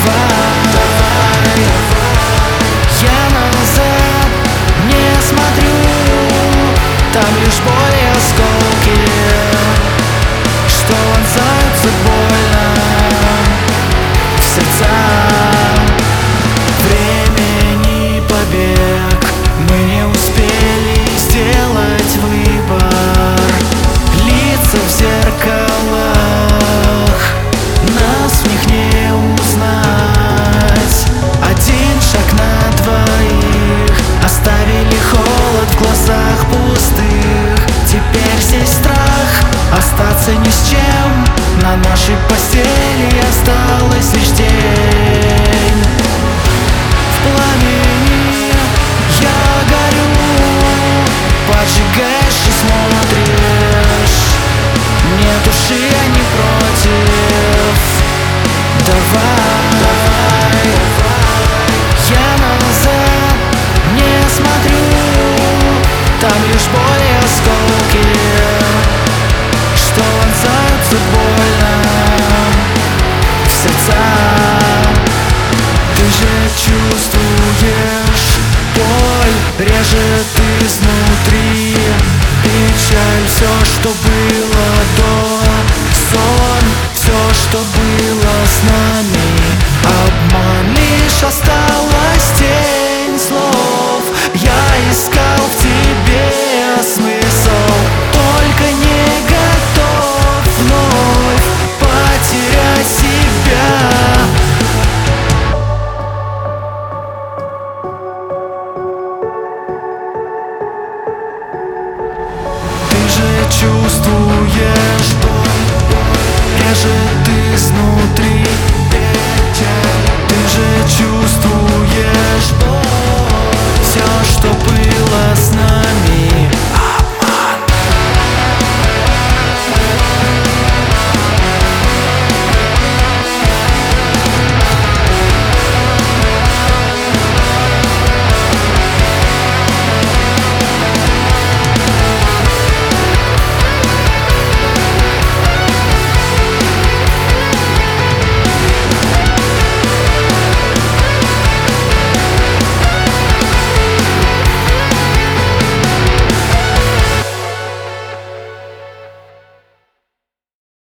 давай. Я назад не смотрю, там лишь боль и осколки, что вонзаются больно в сердца. Времени побег, мы не успели сделать выбор. Лица в зеркалах, нас в них не узнать. Один шаг на двоих, оставили холод в глазах пустых. Теперь здесь страх остаться ни с чем, на нашей постели осталась лишь тень. В пламени я горю, поджигаешь и смотришь. Нет души, я не против. Давай, я назад не смотрю, там лишь боль и осколки, что вонзаются больно в сердца. Ты же чувствуешь, боль режет изнутри. Печаль, все, что было до, сон, все, что было с нами.